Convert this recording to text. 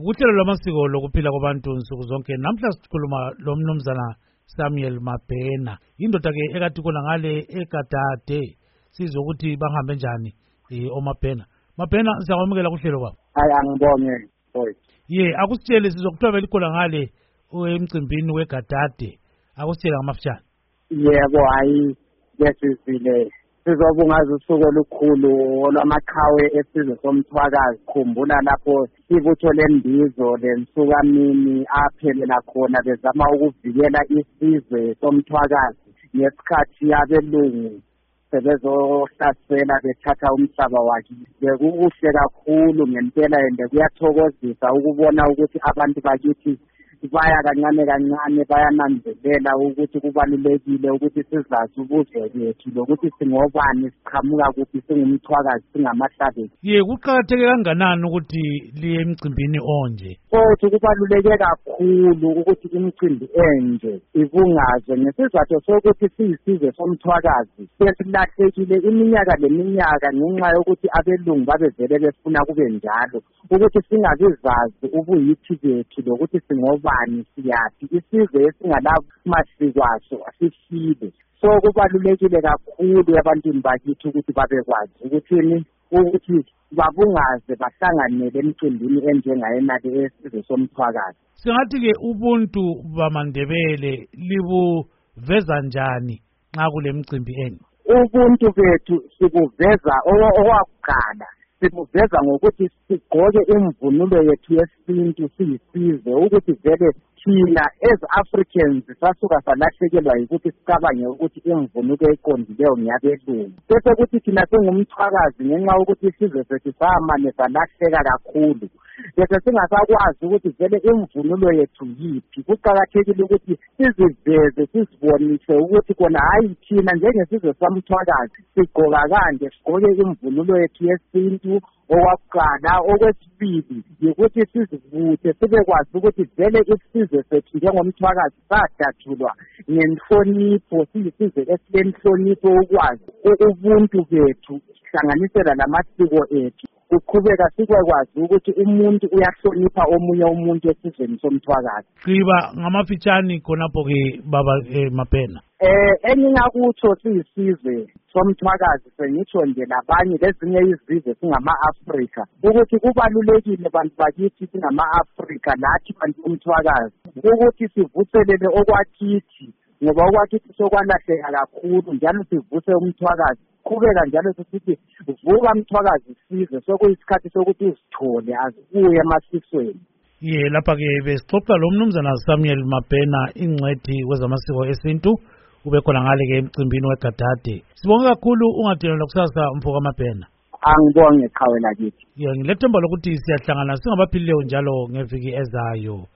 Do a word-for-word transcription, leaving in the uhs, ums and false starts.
uhlelo lwamasiko lokuphila kwabantu nsuku zonke. Namhla sikhuluma lo mnumzana Samuel Mabhena, indoda ke ekade khona ngale eGadade. Sizwe ukuthi bahambe njani eh oMabhena. Mabhena siyakwamukela kuhlelo baba. Hayi angibonge boy. Ye akusitshele sizokuthiwa belikhona ngale emcimbini weGadade. Akusitshela ngamafutshane. Yebo hayi lesizile sizobungaza usuku olukhulu olwamaqhawe esizwe somthwakazi. Khumbula lapho ibutho lembizo lensukamini aphelela khona bezama ukuvikela isizwe somthwakazi ngesikhathi abelungu sebezohlasela bethatha umhlaba wakhe. Bekukuhle kakhulu ngempela ende kuyathokozisa ukubona ukuthi abantu bakithi baya kancane kancane bayananzelela ukuthi kubalulekile ukuthi sizazi ubuzwe bethu lokuthi singobani siqhamuka kuphi singumthwakazi singamahlabeli. Ye kuqakatheke kanganani ukuthi liye emcimbini onje? Futhi kubaluleke kakhulu ukuthi imicimbi enje ibungazwe ngesizathu sokuthi siyisizwe somthwakazi sesilahlekile iminyaka leminyaka ngenxa yokuthi abelungu babevele befuna kube njalo ukuthi singabizazi ubuyithi bethu lokuthi singobani siyaphi isizwe esingalamasiko aso asifile. So kubalulekile kakhulu ebantwini bakithi ukuthi babekwazi ukuthini ukuthi babungaze bahlanganele emcimbini enjengayena-ke esizwe somthwakazi. Singathi ke ubuntu bamaNdebele libuveza njani nxa kule mcimbi enye? Ubuntu bethu sibuveza owakuqala sibuveza ngokuthi sigqoke imvunulo yethu yesintu siyisizwe ukuthi vele thina as Africans sasuka salahlekelwa yikuthi sicabange ukuthi imvunulo eqondileyo ngiyabelungu. Bese kuthi thina singumthwakazi ngenxa yokuthi isizwe sethu samane salahleka kakhulu. Bese singasakwazi ukuthi vele imvunulo yethu yiphi. Kuqakathekile ukuthi siziveze sizibonise ukuthi kona hayi thina njengesizwe samthwakazi sigqoka kanje sigqoke imvunulo yethu yesintu. Owakuqala okwesibili yikuthi sizivuthe sibekwazi ukuthi vele isizwe sethu njengomthwakazi sadatshulwa ngenhlonipho siyisizwe esilenhlonipho ukwazi ubuntu bethu sihlanganisela lamasiko ethu kuqhubeka sikwazi ukuthi umuntu uyahlonipha omunye umuntu esizweni somthwakazi. Qiba ngamafitshane khonapho ke baba Mabhena. Eh engingakutsho siyisizwe somthwakazi sengitsho nje labanye lezinye izizwe singama-Afrika ukuthi kubalulekile bantu bakithi singama-Afrika lathi bantu umthwakazi ukuthi sivuthelele okwakithi ngoba okwakithi sokwalahleka kakhulu njalo sivuse umthwakazi. Qhubeka njalo sithi vuka mthwakazi sizwe sokuyisikhathi sokuthi uzithole azibuye emasisweni. Ye lapha ke besixoxa lo mnumzana Samuel Mabhena ingcwethi kwezamasiko esintu ube khona ngale ke emcimbini weGadade. Sibonge kakhulu ungadelwa kusasa mfoka Mabhena. Angibonge qhawe lakithi. Ye ngilethemba lokuthi siyahlangana singabaphilileyo njalo ngeviki ezayo.